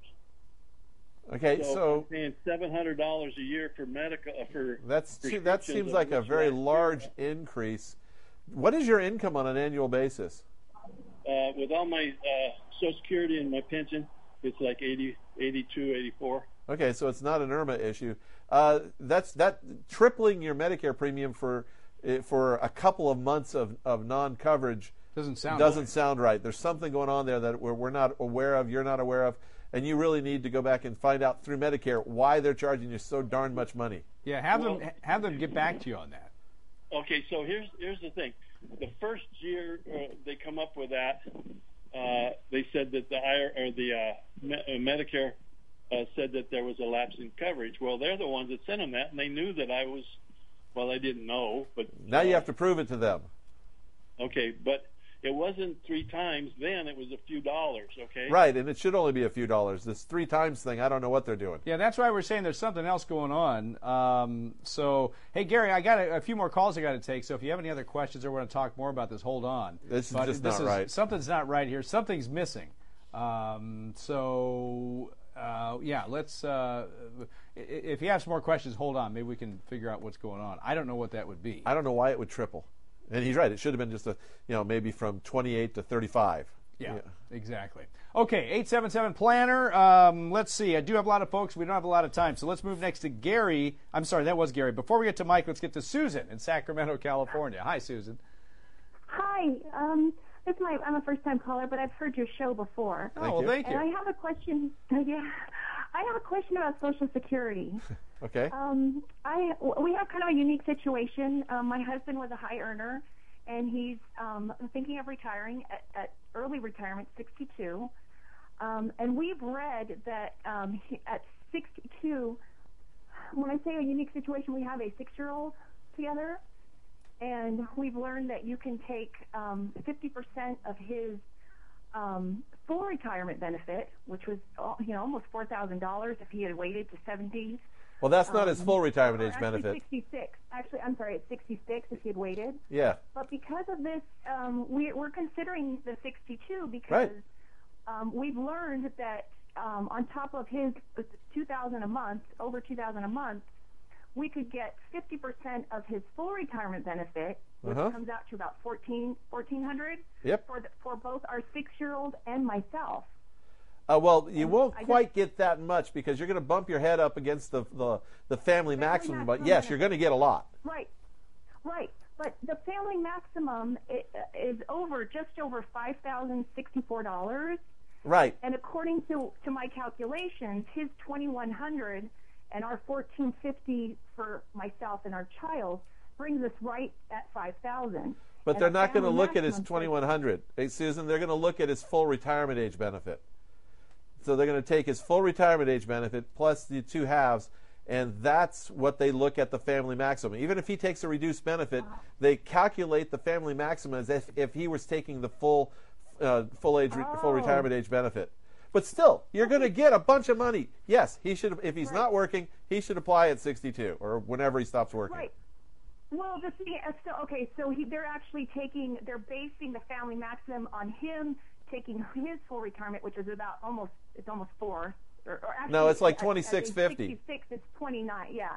Okay, so, so I'm paying seven hundred dollars a year for medical uh, for that's that seems like a very large increase. What is your income on an annual basis? Uh, with all my uh, Social Security and my pension, it's like eighty, eighty-two, eighty-four. Okay, so it's not an IRMA issue. Uh, that's that tripling your Medicare premium for for a couple of months of, of non-coverage doesn't sound doesn't right. sound right. There's something going on there that we're, we're not aware of. You're not aware of. And you really need to go back and find out through Medicare why they're charging you so darn much money. Yeah, have well, them have them get back to you on that. Okay, so here's here's the thing. The first year uh, they come up with that, uh, they said that the I R, or the uh, Me- uh, Medicare uh, said that there was a lapse in coverage. Well, they're the ones that sent them that, and they knew that I was. Well, I didn't know, but now uh, you have to prove it to them. Okay, but it wasn't three times then, it was a few dollars, okay? Right, and it should only be a few dollars. This three times thing, I don't know what they're doing. Yeah, that's why we're saying there's something else going on. Um, so, hey, Gary, I got a, a few more calls I got to take, so if you have any other questions or want to talk more about this, hold on. This is but just this not is, right. Something's not right here. Something's missing. Um, so, uh, yeah, let's, uh, if you have some more questions, hold on. Maybe we can figure out what's going on. I don't know what that would be. I don't know why it would triple. And he's right. It should have been just a, you know, maybe from twenty-eight to thirty-five. Yeah, yeah. Exactly. Okay, eight seven seven planner. Um, let's see. I do have a lot of folks. We don't have a lot of time, so let's move next to Gary. I'm sorry, that was Gary. Before we get to Mike, let's get to Susan in Sacramento, California. Hi, Susan. Hi. Um, this is my, I'm a first-time caller, but I've heard your show before. Oh, well, thank you. And I have a question. Yeah, I have a question about Social Security. Okay. Um, I we have kind of a unique situation. Um, my husband was a high earner, and he's um, thinking of retiring at, at early retirement, sixty-two. Um, and we've read that um, he, at sixty-two, when I say a unique situation, we have a six-year-old together, and we've learned that you can take um, fifty percent of his um, full retirement benefit, which was you know almost four thousand dollars if he had waited to seventy. Well, that's not um, his full retirement age actually benefit. sixty-six. Actually, I'm sorry, it's sixty-six if he had waited. Yeah. But because of this, um, we, we're considering the sixty-two because right. um, we've learned that um, on top of his two thousand a month, over two thousand a month, we could get fifty percent of his full retirement benefit, which uh-huh. comes out to about fourteen fourteen hundred. Yep. For the, for both our six-year-old and myself. Uh, well, you and won't I quite just, get that much because you're going to bump your head up against the the, the family, family maximum. But yes, benefit. you're going to get a lot. Right, right. But the family maximum is over just over five thousand sixty-four dollars. Right. And according to to my calculations, his twenty-one hundred and our fourteen fifty for myself and our child brings us right at five thousand. But and they're not going to family look at his maximum twenty-one hundred. Hey, Susan, they're going to look at his full retirement age benefit. So they're going to take his full retirement age benefit plus the two halves, and that's what they look at the family maximum. Even if he takes a reduced benefit, wow. they calculate the family maximum as if, if he was taking the full uh, full age oh. full retirement age benefit. But still, you're going to get a bunch of money. Yes, he should. If he's right. not working, he should apply at sixty-two or whenever he stops working. Right. Well, the thing, so okay, so he, they're actually taking, they're basing the family maximum on him taking his full retirement, which is about almost, it's almost four. Or, or actually, no, it's like at, twenty-six fifty. sixty-six, it's twenty-nine, yeah.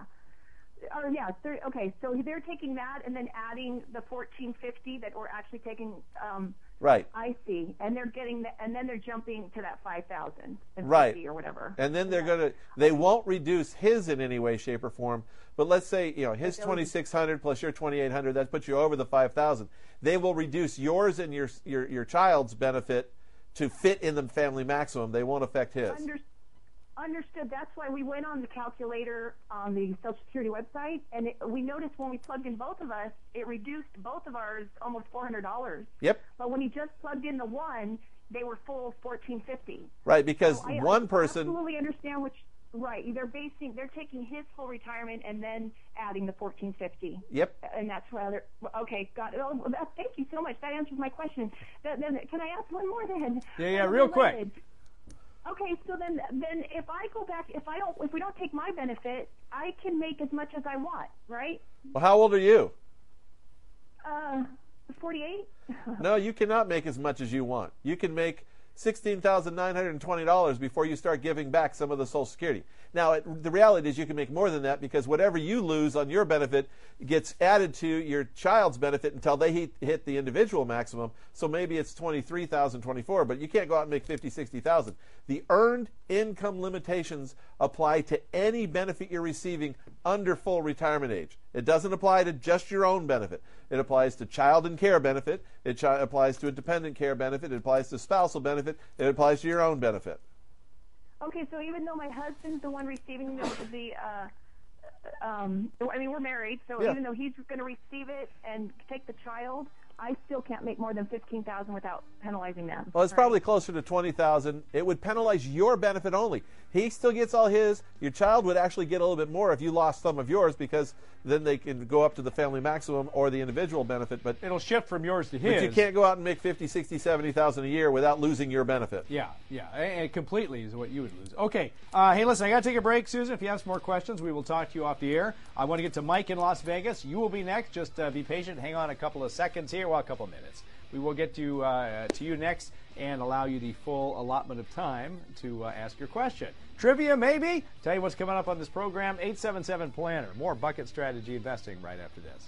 Or yeah, thirty, okay, so they're taking that and then adding the fourteen fifty that we're actually taking. Um, right. I see, and they're getting, the, and then they're jumping to that five thousand. Right. Or whatever. And then they're yeah. going to, they won't reduce his in any way, shape, or form. But let's say, you know, his twenty-six hundred plus your twenty-eight hundred, that puts you over the five thousand. They will reduce yours and your your your child's benefit to fit in the family maximum. They won't affect his. Under, understood. That's why we went on the calculator on the Social Security website, and it, we noticed when we plugged in both of us, it reduced both of ours almost four hundred dollars. Yep. But when he just plugged in the one, they were full fourteen fifty. Right, because so I, one I person. absolutely understand which. Right. They're basing. They're taking his full retirement and then adding the fourteen fifty. Yep. And that's rather okay. Got it. Oh, that, thank you so much. That answers my question. That, then can I ask one more then? Yeah, yeah. Real quick. Okay, so then, then if I go back, if I don't, if we don't take my benefit, I can make as much as I want, right? Well, how old are you? Uh, forty-eight. No, you cannot make as much as you want. You can make sixteen thousand nine hundred twenty dollars before you start giving back some of the Social Security. Now, it, the reality is you can make more than that because whatever you lose on your benefit gets added to your child's benefit until they hit, hit the individual maximum. So maybe it's twenty-three thousand twenty-four, but you can't go out and make fifty, sixty thousand. The earned income limitations apply to any benefit you're receiving under full retirement age. It doesn't apply to just your own benefit. It applies to child and care benefit. It ch- applies to a dependent care benefit. It applies to spousal benefit. It applies to your own benefit. Okay, so even though my husband's the one receiving the, the uh, um, I mean, we're married, so Yeah. even though he's going to receive it and take the child, I still can't make more than fifteen thousand without penalizing them. Well, it's right? probably closer to twenty thousand. It would penalize your benefit only. He still gets all his. Your child would actually get a little bit more if you lost some of yours because then they can go up to the family maximum or the individual benefit. But it'll shift from yours to his. But you can't go out and make fifty, sixty, seventy thousand a year without losing your benefit. Yeah, yeah, and completely is what you would lose. Okay, uh, hey, listen, I got to take a break, Susan. If you have some more questions, we will talk to you off the air. I want to get to Mike in Las Vegas. You will be next. Just uh, be patient. Hang on a couple of seconds here. Well, a couple of minutes. We will get to uh, to you next and allow you the full allotment of time to uh, ask your question. Trivia, maybe? Tell you what's coming up on this program. eight seven seven Planner. More Bucket Strategy Investing right after this.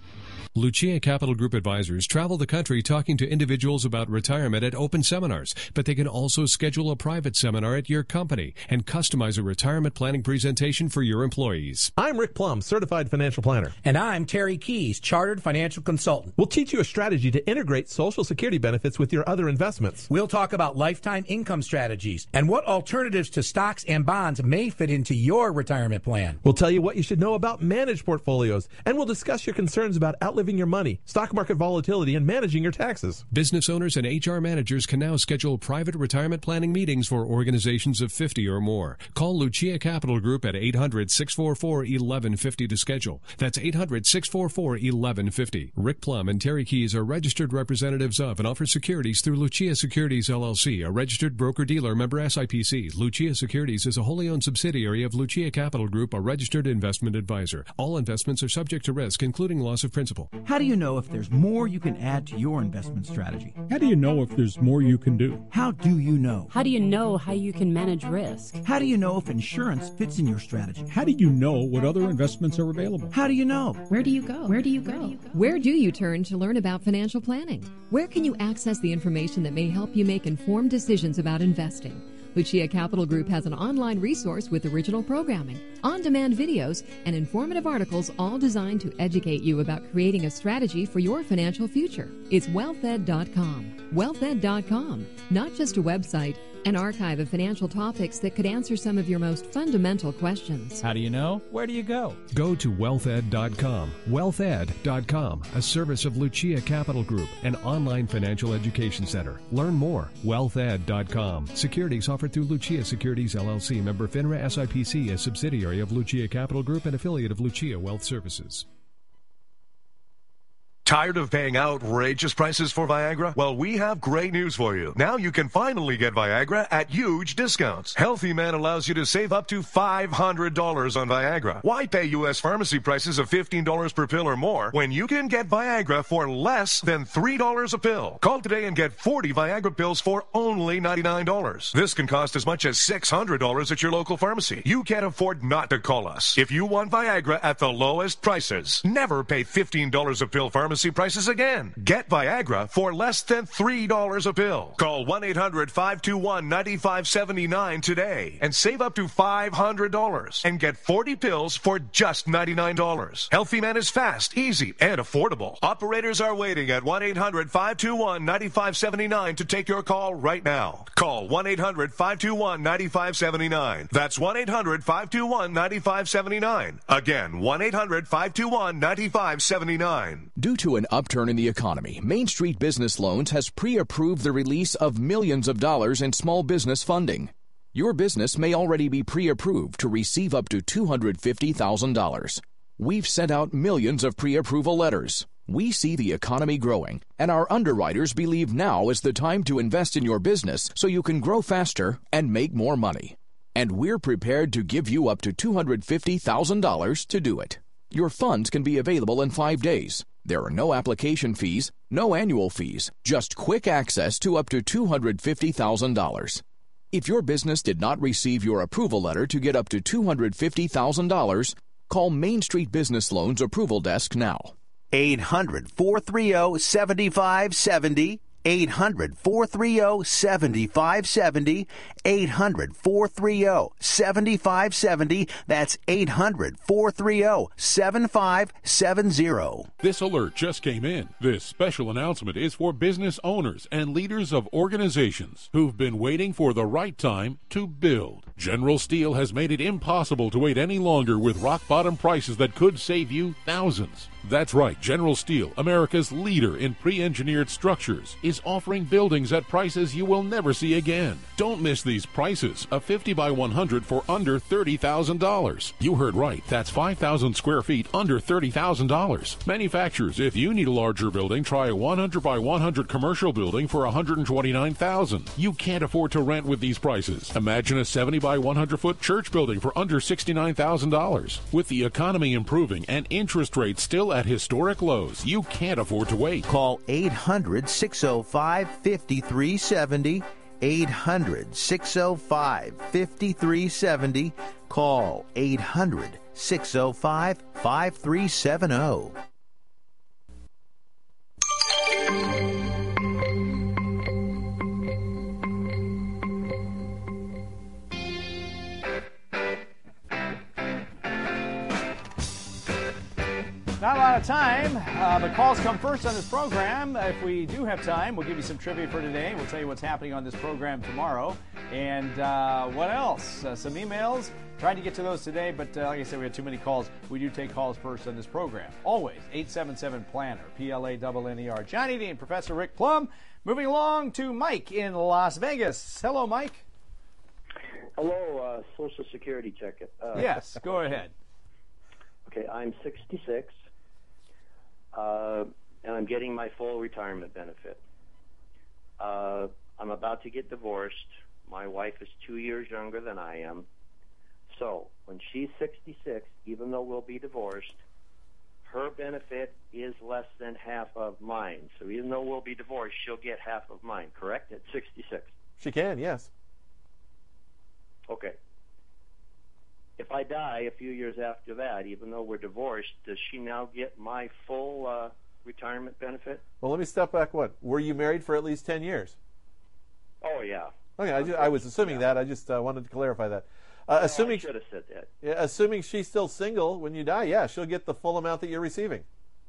Lucia Capital Group advisors travel the country talking to individuals about retirement at open seminars, but they can also schedule a private seminar at your company and customize a retirement planning presentation for your employees. I'm Rick Plum, Certified Financial Planner. And I'm Terry Keys, Chartered Financial Consultant. We'll teach you a strategy to integrate Social Security benefits with your other investments. We'll talk about lifetime income strategies and what alternatives to stocks and bonds may fit into your retirement plan. We'll tell you what you should know about managed portfolios, and we'll discuss your concerns about outliving your money, stock market volatility, and managing your taxes. Business owners and H R managers can now schedule private retirement planning meetings for organizations of fifty or more. Call Lucia Capital Group at eight hundred, six four four, eleven fifty to schedule. That's eight hundred, six four four, eleven fifty. Rick Plum and Terry Keys are registered representatives of and offer securities through Lucia Securities, L L C, a registered broker-dealer member S I P C. Lucia Securities is a wholly owned subsidiary of Lucia Capital Group, a registered investment advisor. All investments are subject to risk, including loss of principal. How do you know if there's more you can add to your investment strategy? How do you know if there's more you can do? How do you know? How do you know how you can manage risk? How do you know if insurance fits in your strategy? How do you know what other investments are available? How do you know? Where do you go? Where do you go? Where do you turn to learn about financial planning? Where can you access the information that may help you make informed decisions about investing? Lucia Capital Group has an online resource with original programming, on-demand videos, and informative articles all designed to educate you about creating a strategy for your financial future. It's wealth ed dot com. wealth ed dot com, not just a website, an archive of financial topics that could answer some of your most fundamental questions. How do you know? Where do you go? Go to wealth ed dot com. wealth ed dot com, a service of Lucia Capital Group, an online financial education center. Learn more. wealth ed dot com. Securities offered through Lucia Securities, L L C, member FINRA S I P C, a subsidiary of Lucia Capital Group and affiliate of Lucia Wealth Services. Tired of paying outrageous prices for Viagra? Well, we have great news for you. Now you can finally get Viagra at huge discounts. Healthy Man allows you to save up to five hundred dollars on Viagra. Why pay U S pharmacy prices of fifteen dollars per pill or more when you can get Viagra for less than three dollars a pill? Call today and get forty Viagra pills for only ninety-nine dollars. This can cost as much as six hundred dollars at your local pharmacy. You can't afford not to call us. If you want Viagra at the lowest prices, never pay fifteen dollars a pill pharmacy prices again. Get Viagra for less than three dollars a pill. Call one eight hundred, five two one, nine five seven nine today and save up to five hundred dollars and get forty pills for just ninety-nine dollars. Healthy Man is fast, easy, and affordable. Operators are waiting at one eight hundred, five two one, nine five seven nine to take your call right now. Call one eight hundred, five two one, nine five seven nine. That's one eight hundred, five two one, nine five seven nine. Again, one eight hundred, five two one, nine five seven nine. Due to an upturn in the economy, Main Street Business Loans has pre-approved the release of millions of dollars in small business funding. Your business may already be pre-approved to receive up to two hundred fifty thousand dollars. We've sent out millions of pre-approval letters. We see the economy growing, and our underwriters believe now is the time to invest in your business so you can grow faster and make more money. And we're prepared to give you up to two hundred fifty thousand dollars to do it. Your funds can be available in five days. There are no application fees, no annual fees, just quick access to up to two hundred fifty thousand dollars. If your business did not receive your approval letter to get up to two hundred fifty thousand dollars, call Main Street Business Loans Approval Desk now. eight hundred, four three zero, seven five seven zero. eight hundred, four three zero, seven five seven zero. eight hundred, four three zero, seven five seven zero. That's eight hundred, four three zero, seven five seven zero. This alert just came in. This special announcement is for business owners and leaders of organizations who've been waiting for the right time to build. General Steel has made it impossible to wait any longer with rock-bottom prices that could save you thousands. That's right, General Steel, America's leader in pre-engineered structures, is offering buildings at prices you will never see again. Don't miss these prices. A fifty by one hundred for under thirty thousand dollars. You heard right. That's five thousand square feet under thirty thousand dollars. Manufacturers, if you need a larger building, try a one hundred by one hundred commercial building for one hundred twenty-nine thousand dollars. You can't afford to rent with these prices. Imagine a seventy by one hundred foot church building for under sixty-nine thousand dollars. With the economy improving and interest rates still at historic lows, you can't afford to wait. Call eight hundred, six oh five, five three seven oh. eight hundred, six oh five, five three seven oh. Call eight hundred, six oh five, five three seven oh. Not a lot of time, uh, but calls come first on this program. If we do have time, we'll give you some trivia for today. We'll tell you what's happening on this program tomorrow. And uh, what else? Uh, some emails. Tried to get to those today, but uh, like I said, we had too many calls. We do take calls first on this program. Always, eight seven seven, planner, P L A N N E R. Johnny Dean, Professor Rick Plum. Moving along to Mike in Las Vegas. Hello, Mike. Hello, uh, Social Security check it. Uh, yes, go ahead. Okay, I'm sixty-six. Uh, and I'm getting my full retirement benefit. Uh, I'm about to get divorced. My wife is two years younger than I am. So when she's sixty-six, even though we'll be divorced, her benefit is less than half of mine. So even though we'll be divorced, she'll get half of mine, correct? At sixty-six. She can, yes. Okay. If I die a few years after that, even though we're divorced, does she now get my full uh, retirement benefit? Well, let me step back one. Were you married for at least ten years? Oh, yeah. Okay, I, just, I was assuming yeah. that. I just uh, wanted to clarify that. Uh, oh, assuming I should have said that. Yeah, assuming she's still single when you die, yeah, she'll get the full amount that you're receiving.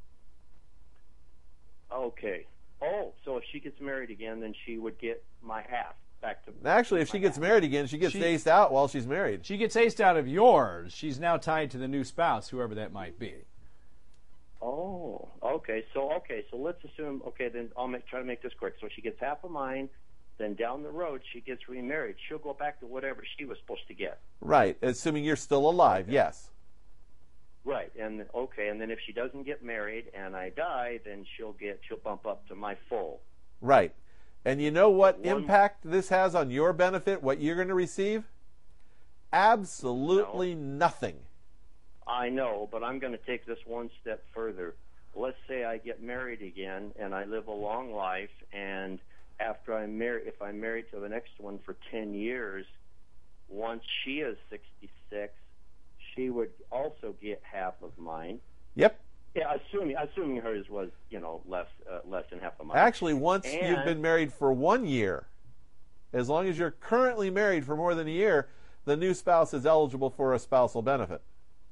Okay. Oh, so if she gets married again, then she would get my half. Back to Actually, if she gets married again, she gets she, aced out while she's married. She gets aced out of yours. She's now tied to the new spouse, whoever that might be. Oh, okay. So, okay. So let's assume. Okay, then I'll make, try to make this quick. So she gets half of mine. Then down the road, she gets remarried. She'll go back to whatever she was supposed to get. Right, assuming you're still alive. Okay. Yes. Right, and okay, and then if she doesn't get married and I die, then she'll get she'll bump up to my full. Right. And you know what One, impact this has on your benefit, what you're going to receive? Absolutely no. nothing. I know, but I'm going to take this one step further. Let's say I get married again and I live a long life, and after I'm married, if I'm married to the next one for ten years, once she is sixty-six, she would also get half of mine. Yep. Yeah, assuming assuming hers was, you know, less uh, less than half the month. Actually, once and, you've been married for one year, as long as you're currently married for more than a year, the new spouse is eligible for a spousal benefit.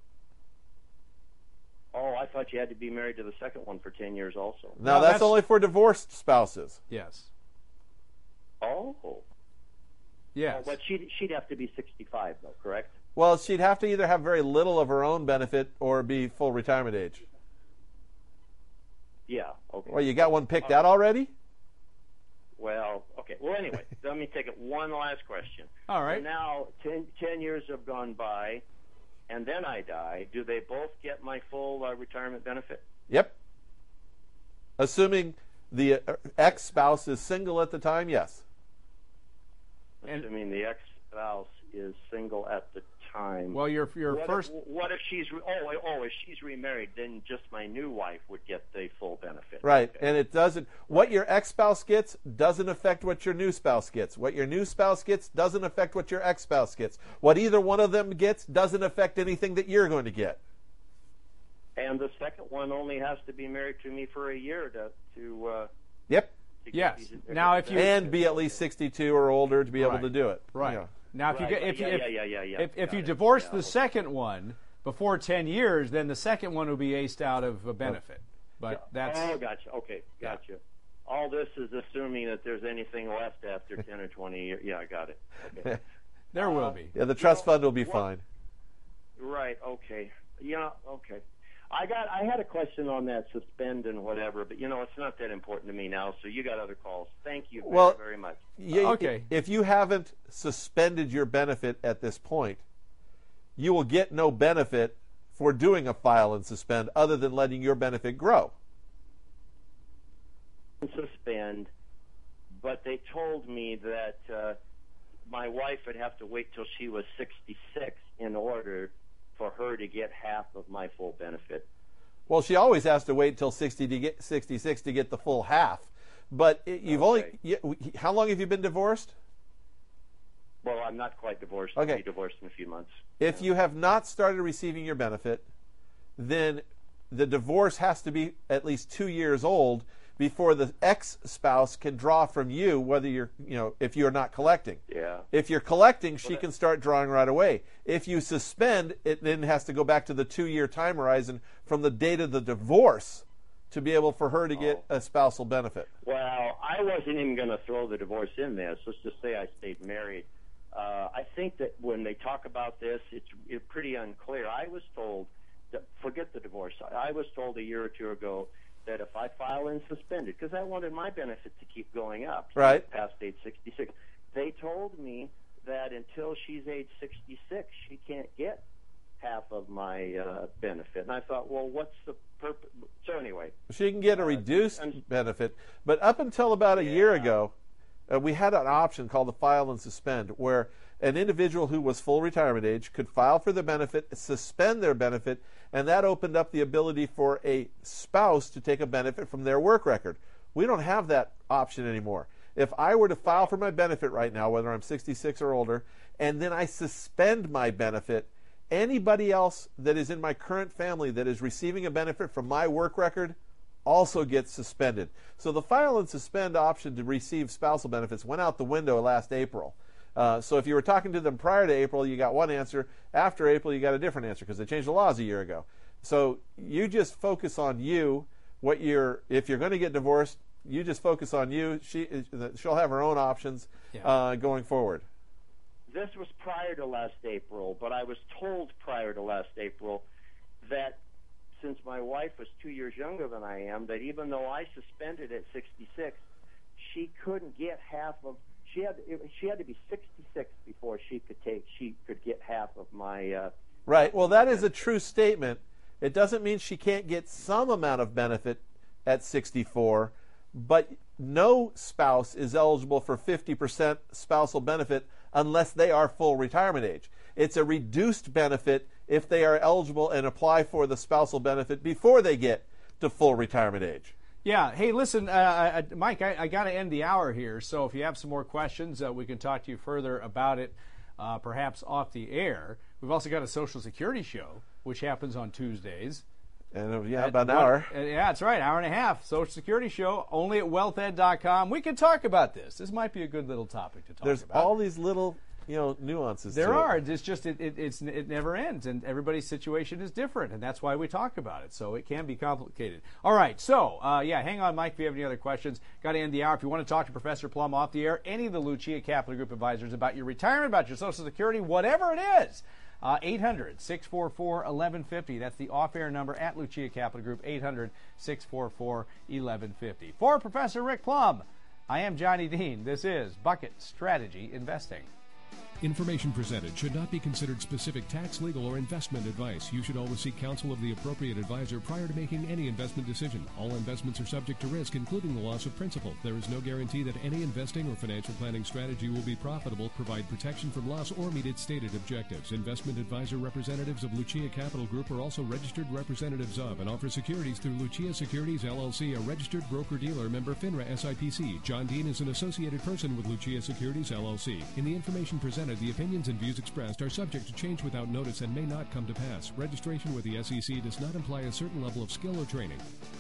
Oh, I thought you had to be married to the second one for ten years also. No, no that's, that's only for divorced spouses. Yes. Oh. Yes. Oh, but she'd, she'd have to be sixty-five, though, correct? Well, she'd have to either have very little of her own benefit or be full retirement age. Yeah, okay. Well, you got one picked uh, out already? Well, okay. Well, anyway, let me take it one last question. All right. So now, ten, ten years have gone by, and then I die. Do they both get my full uh, retirement benefit? Yep. Assuming the uh, ex-spouse is single at the time, yes. Assuming the ex-spouse is single at the time. Well, your your what first. If, what if she's re- oh oh if she's remarried? Then just my new wife would get the full benefit. Right, Okay. and it doesn't. What your ex-spouse gets doesn't affect what your new spouse gets. What your new spouse gets doesn't affect what your ex-spouse gets. What either one of them gets doesn't affect anything that you're going to get. And the second one only has to be married to me for a year to to. Uh, Yep. to get Yes. these- Now, if you And be at least sixty-two or older to be able Right. to do it. Right. Yeah. Now, if Right, you get right, if you yeah, if, yeah, yeah, yeah, yeah. if, if Got you it. divorce Yeah, the okay. second one before ten years, then the second one will be aced out of a benefit. But that's Oh, gotcha. Okay, gotcha. All this is assuming that there's anything left after ten or twenty years. Yeah, I got it. Okay. there will be. Yeah, the trust You know, fund will be what- fine. Right. Okay. Yeah. Okay. I got. I had a question on that suspend and whatever, but you know, it's not that important to me now. So you got other calls. Thank you very, Well, very much. Yeah, Okay. If you haven't suspended your benefit at this point, you will get no benefit for doing a file and suspend other than letting your benefit grow. Suspend, but they told me that uh, my wife would have to wait till she was sixty-six in order for her to get half of my full benefit. Well, she always has to wait till sixty to get sixty-six to get the full half. But it, you've only you, how long have you been divorced? Well, I'm not quite divorced. Okay. I'll be divorced in a few months. If you have not started receiving your benefit, then the divorce has to be at least two years old before the ex-spouse can draw from you, whether you're, you know, if you're not collecting. Yeah. If you're collecting, she can start drawing right away. If you suspend, it then has to go back to the two-year time horizon from the date of the divorce to be able for her to get a spousal benefit. Well, I wasn't even going to throw the divorce in there. So let's just say I stayed married. Uh, I think that when they talk about this, it's, it's pretty unclear. I was told, that, forget the divorce. I was told a year or two ago that if I file and suspended, because I wanted my benefit to keep going up, right, past age sixty-six, they told me that until she's age sixty-six, she can't get half of my uh, benefit. And I thought, well, what's the purpose? So anyway. She can get a reduced benefit, but up until about a yeah. year ago, uh, we had an option called the file and suspend, where an individual who was full retirement age could file for the benefit, suspend their benefit, and that opened up the ability for a spouse to take a benefit from their work record. We don't have that option anymore. If I were to file for my benefit right now, whether I'm sixty-six or older, and then I suspend my benefit, anybody else that is in my current family that is receiving a benefit from my work record also gets suspended. So the file and suspend option to receive spousal benefits went out the window last April. Uh, so if you were talking to them prior to April, you got one answer. After April, you got a different answer because they changed the laws a year ago. So you just focus on you. What you're, if you're going to get divorced, you just focus on you. She, she'll have her own options yeah. uh, going forward. This was prior to last April, but I was told prior to last April that since my wife was two years younger than I am, that even though I suspended at sixty-six, she couldn't get half of. She had she had to be sixty-six before she could take she could get half of my. Uh, right. Well, that is a true statement. It doesn't mean she can't get some amount of benefit at sixty-four, but no spouse is eligible for fifty percent spousal benefit unless they are full retirement age. It's a reduced benefit if they are eligible and apply for the spousal benefit before they get to full retirement age. Yeah. Hey, listen, uh, Mike, I, I got to end the hour here, so if you have some more questions, uh, we can talk to you further about it, uh, perhaps off the air. We've also got a Social Security show, which happens on Tuesdays. And uh, yeah, about an hour. Uh, yeah, that's right, hour and a half. Social Security show, only at wealth ed dot com. We can talk about this. This might be a good little topic to talk There's about. There's all these little, you know, nuances. There to are. It. It's just it, it it's it never ends, and everybody's situation is different, and that's why we talk about it. So it can be complicated. All right. So uh, yeah, hang on, Mike. If you have any other questions, got to end the hour. If you want to talk to Professor Plum off the air, any of the Lucia Capital Group advisors about your retirement, about your Social Security, whatever it is. Uh, eight hundred, six four four, eleven fifty. That's the off-air number at Lucia Capital Group, eight hundred, six four four, eleven fifty. For Professor Rick Plum, I am Johnny Dean. This is Bucket Strategy Investing. Information presented should not be considered specific tax, legal, or investment advice. You should always seek counsel of the appropriate advisor prior to making any investment decision. All investments are subject to risk, including the loss of principal. There is no guarantee that any investing or financial planning strategy will be profitable, provide protection from loss, or meet its stated objectives. Investment advisor representatives of Lucia Capital Group are also registered representatives of and offer securities through Lucia Securities, L L C, a registered broker-dealer, member FINRA S I P C. John Dean is an associated person with Lucia Securities, L L C. In the information presented, the opinions and views expressed are subject to change without notice and may not come to pass. Registration with the S E C does not imply a certain level of skill or training.